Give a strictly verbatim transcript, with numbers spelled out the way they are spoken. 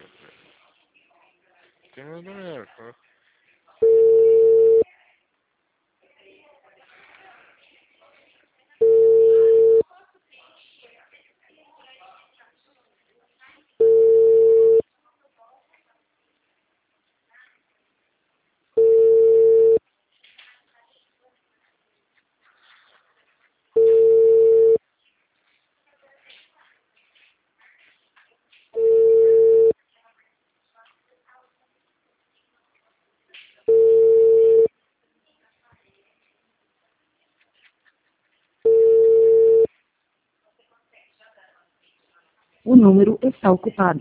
Tem uma mulher, ó. O número está ocupado.